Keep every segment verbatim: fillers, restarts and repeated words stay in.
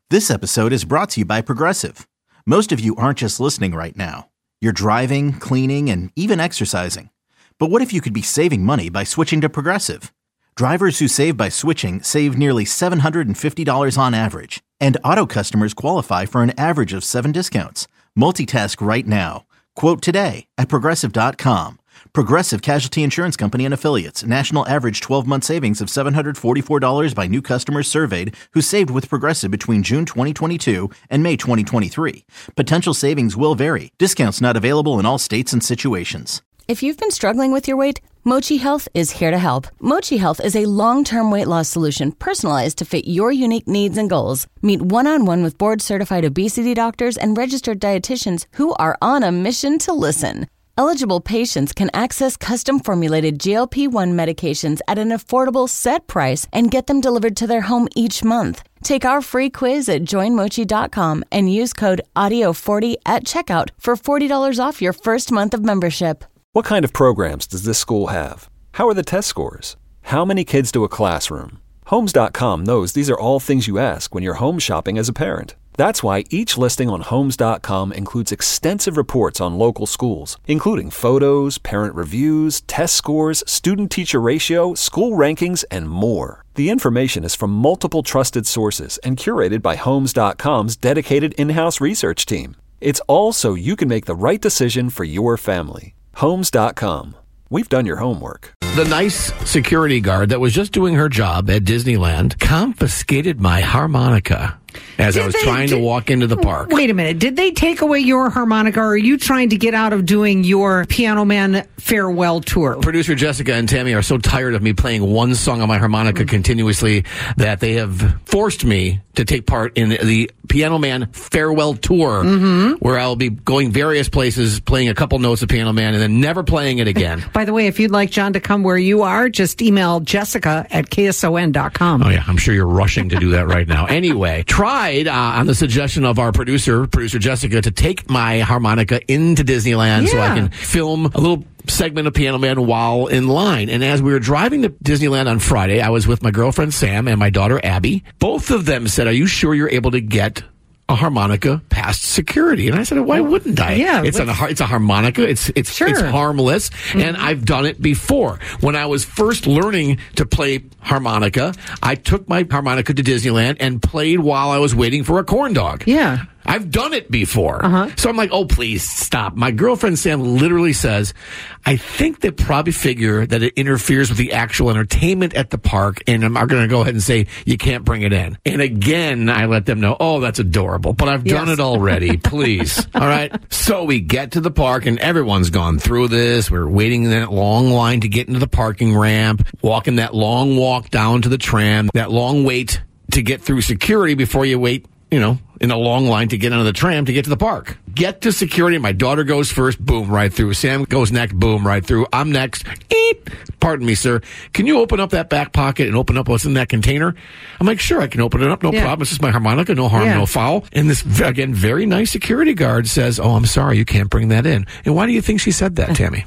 This episode is brought to you by Progressive. Most of you aren't just listening right now. You're driving, cleaning, and even exercising. But what if you could be saving money by switching to Progressive? Drivers who save by switching save nearly seven hundred fifty dollars on average. And auto customers qualify for an average of seven discounts. Multitask right now. Quote today at Progressive dot com. Progressive Casualty Insurance Company and Affiliates. National average twelve-month savings of seven hundred forty-four dollars by new customers surveyed who saved with Progressive between June twenty twenty-two and May twenty twenty-three. Potential savings will vary. Discounts not available in all states and situations. If you've been struggling with your weight, Mochi Health is here to help. Mochi Health is a long-term weight loss solution personalized to fit your unique needs and goals. Meet one-on-one with board-certified obesity doctors and registered dietitians who are on a mission to listen. Eligible patients can access custom-formulated G L P one medications at an affordable set price and get them delivered to their home each month. Take our free quiz at join mochi dot com and use code audio forty at checkout for forty dollars off your first month of membership. What kind of programs does this school have? How are the test scores? How many kids do a classroom? Homes dot com knows these are all things you ask when you're home shopping as a parent. That's why each listing on Homes dot com includes extensive reports on local schools, including photos, parent reviews, test scores, student-teacher ratio, school rankings, and more. The information is from multiple trusted sources and curated by Homes dot com's dedicated in-house research team. It's all so you can make the right decision for your family. Homes dot com. We've done your homework. The nice security guard that was just doing her job at Disneyland confiscated my harmonica as did I was they, trying did, to walk into the park. Wait a minute. Did they take away your harmonica, or are you trying to get out of doing your Piano Man farewell tour? Producer Jessica and Tammy are so tired of me playing one song on my harmonica mm-hmm. continuously that they have forced me to take part in the Piano Man farewell tour, mm-hmm. where I'll be going various places, playing a couple notes of Piano Man, and then never playing it again. By the way, if you'd like John to come where you are, just email Jessica at K S O N dot com. Oh, yeah. I'm sure you're rushing to do that right now. Anyway, tried uh, on the suggestion of our producer, producer Jessica, to take my harmonica into Disneyland yeah. so I can film a little segment of Piano Man while in line. And as we were driving to Disneyland on Friday, I was with my girlfriend Sam and my daughter Abby. Both of them said, "Are you sure you're able to get a harmonica past security?" And I said, "Why wouldn't I? Yeah, it's a it's a harmonica. It's it's sure. it's harmless, mm-hmm. and I've done it before. When I was first learning to play harmonica, I took my harmonica to Disneyland and played while I was waiting for a corn dog. Yeah." I've done it before. Uh-huh. So I'm like, oh, please stop. My girlfriend Sam literally says, "I think they probably figure that it interferes with the actual entertainment at the park, and I'm going to go ahead and say you can't bring it in." And again, I let them know, oh, that's adorable, but I've done yes. it already. Please. All right. So we get to the park, and everyone's gone through this. We're waiting in that long line to get into the parking ramp, walking that long walk down to the tram, that long wait to get through security before you wait, you know, in a long line to get onto the tram to get to the park. Get to security. My daughter goes first. Boom, right through. Sam goes next. Boom, right through. I'm next. Eep. Pardon me, sir. Can you open up that back pocket and open up what's in that container? I'm like, sure, I can open it up. No yeah. problem. It's just my harmonica. No harm, yeah. no foul. And this, again, very nice security guard says, "Oh, I'm sorry. You can't bring that in." And why do you think she said that, Tammy?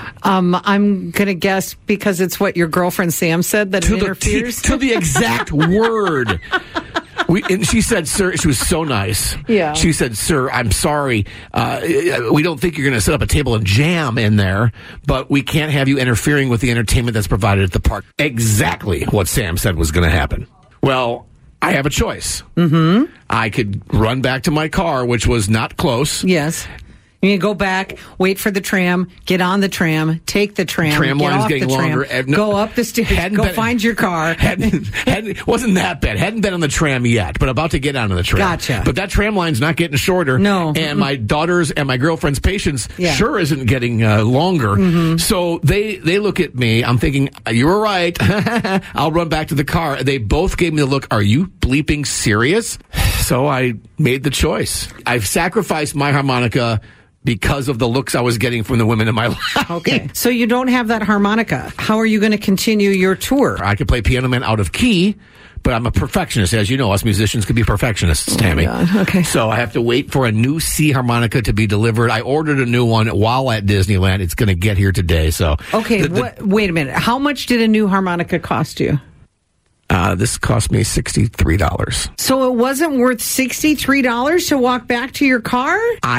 Um, I'm going to guess because it's what your girlfriend Sam said that to it the, interferes. T- to the exact word. We, and she said, "Sir," she was so nice. Yeah. She said, "Sir, I'm sorry. Uh, we don't think you're going to set up a table and jam in there, but we can't have you interfering with the entertainment that's provided at the park." Exactly what Sam said was going to happen. Well, I have a choice. Mm-hmm. I could run back to my car, which was not close. Yes. You go back, wait for the tram, get on the tram, take the tram, tram get line's off getting the tram, longer. No, go up the stairs, go been, find your car. Hadn't, hadn't, wasn't that bad. Hadn't been on the tram yet, but about to get onto the tram. Gotcha. But that tram line's not getting shorter. No. And mm-hmm. my daughter's and my girlfriend's patience yeah. sure isn't getting uh, longer. Mm-hmm. So they, they look at me. I'm thinking, you were right. I'll run back to the car. They both gave me the look, are you bleeping serious? So I made the choice. I've sacrificed my harmonica because of the looks I was getting from the women in my life. Okay. So you don't have that harmonica. How are you going to continue your tour? I could play Piano Man out of key, but I'm a perfectionist. As you know, us musicians can be perfectionists, Tammy. Oh, yeah. Okay. So I have to wait for a new C harmonica to be delivered. I ordered a new one while at Disneyland. It's going to get here today. So Okay. the, the, what, wait a minute. How much did a new harmonica cost you? Uh, Uh, this cost me sixty-three dollars. So it wasn't worth sixty-three dollars to walk back to your car?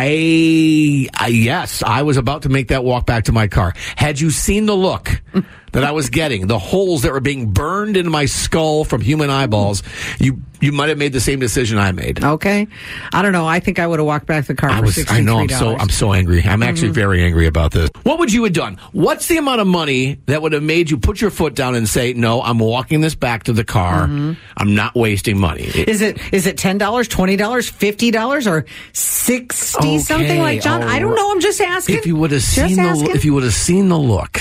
I, I, yes, I was about to make that walk back to my car. Had you seen the look that I was getting, the holes that were being burned into my skull from human eyeballs, you you might have made the same decision I made. Okay. I don't know. I think I would have walked back the car I for was, sixty-three dollars. I know. I'm so, I'm so angry. I'm actually mm-hmm. very angry about this. What would you have done? What's the amount of money that would have made you put your foot down and say, no, I'm walking this back to the car. Mm-hmm. I'm not wasting money. Is it is it ten dollars, twenty dollars, fifty dollars, or sixty okay. something like John? I don't know. I'm just asking. If you would have seen the, if you would have seen the look.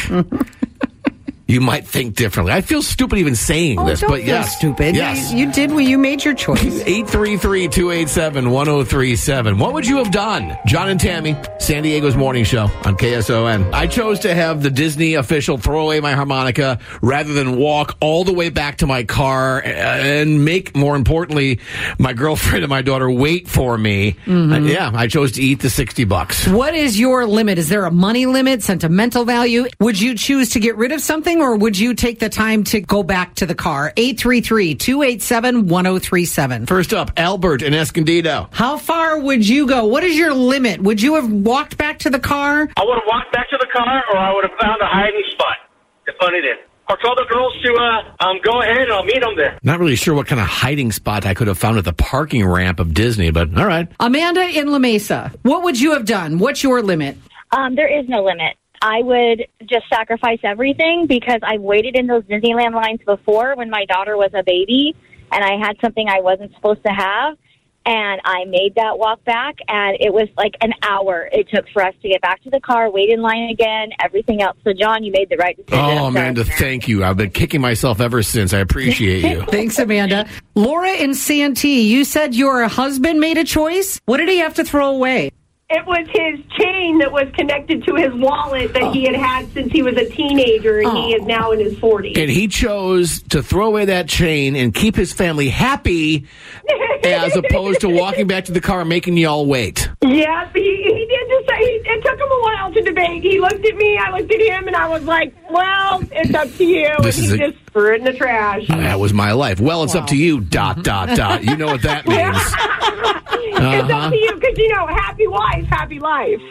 You might think differently. I feel stupid even saying oh, this, don't but feel yes. stupid. Yes. You, you did what you made your choice. eight three three, two eight seven, one oh three seven. What would you have done? John and Tammy, San Diego's morning show on K S O N. I chose to have the Disney official throw away my harmonica rather than walk all the way back to my car and make, more importantly, my girlfriend and my daughter wait for me. Mm-hmm. Uh, yeah, I chose to eat the sixty bucks. What is your limit? Is there a money limit, sentimental value? Would you choose to get rid of something, or would you take the time to go back to the car? eight three three, two eight seven, one oh three seven. First up, Albert in Escondido. How far would you go? What is your limit? Would you have walked back to the car? I would have walked back to the car, or I would have found a hiding spot to put it in. Or told the girls to uh, um, go ahead and I'll meet them there. Not really sure what kind of hiding spot I could have found at the parking ramp of Disney, but all right. Amanda in La Mesa, what would you have done? What's your limit? Um, there is no limit. I would just sacrifice everything because I've waited in those Disneyland lines before when my daughter was a baby and I had something I wasn't supposed to have. And I made that walk back, and it was like an hour it took for us to get back to the car, wait in line again, everything else. So, John, you made the right decision. Oh, Amanda, thank you. I've been kicking myself ever since. I appreciate you. Thanks, Amanda. Laura in Santee, you said your husband made a choice. What did he have to throw away? It was his chain that was connected to his wallet that oh. he had had since he was a teenager, and oh. he is now in his forties. And he chose to throw away that chain and keep his family happy as opposed to walking back to the car and making y'all wait. Yes, he, he did just say, it took him a while to debate. He looked at me, I looked at him, and I was like, well, it's up to you. This and is he a- just threw it in the trash. That was my life. Well, it's wow. up to you, dot, dot, dot. You know what that means. Uh-huh. It's up to you because, you know, happy wife, happy life.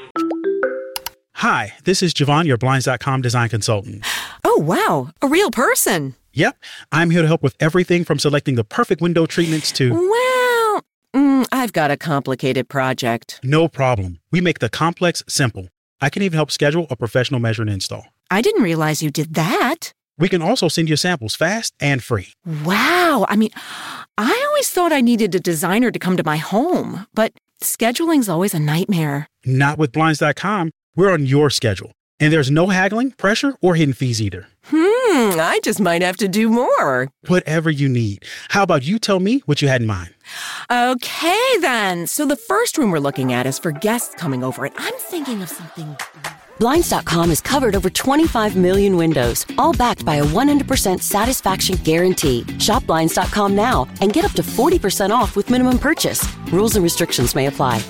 Hi, this is Javon, your Blinds dot com design consultant. Oh, wow. A real person. Yep. I'm here to help with everything from selecting the perfect window treatments to... Well, mm, I've got a complicated project. No problem. We make the complex simple. I can even help schedule a professional measure and install. I didn't realize you did that. We can also send you samples fast and free. Wow. I mean, I always thought I needed a designer to come to my home, but scheduling's always a nightmare. Not with Blinds dot com. We're on your schedule. And there's no haggling, pressure, or hidden fees either. Hmm, I just might have to do more. Whatever you need. How about you tell me what you had in mind? Okay, then. So the first room we're looking at is for guests coming over, and I'm thinking of something... Blinds dot com has covered over twenty-five million windows, all backed by a one hundred percent satisfaction guarantee. Shop Blinds dot com now and get up to forty percent off with minimum purchase. Rules and restrictions may apply.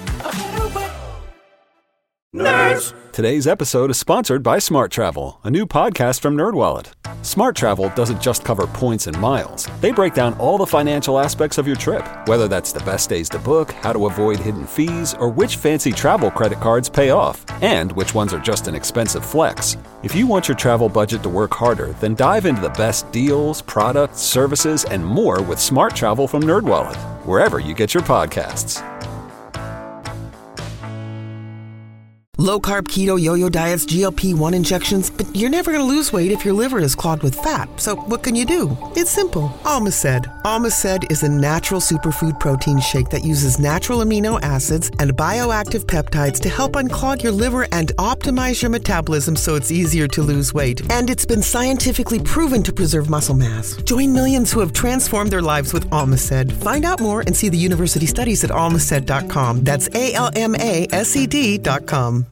Nerds! Today's episode is sponsored by Smart Travel, a new podcast from NerdWallet. Smart Travel doesn't just cover points and miles. They break down all the financial aspects of your trip, whether that's the best days to book, how to avoid hidden fees, or which fancy travel credit cards pay off, and which ones are just an expensive flex. If you want your travel budget to work harder, then dive into the best deals, products, services, and more with Smart Travel from NerdWallet, wherever you get your podcasts. Low-carb, keto, yo-yo diets, G L P one injections, but you're never going to lose weight if your liver is clogged with fat. So what can you do? It's simple. Almaced. Almaced is a natural superfood protein shake that uses natural amino acids and bioactive peptides to help unclog your liver and optimize your metabolism so it's easier to lose weight. And it's been scientifically proven to preserve muscle mass. Join millions who have transformed their lives with Almaced. Find out more and see the university studies at almaced dot com. That's A L M A S E D dot com.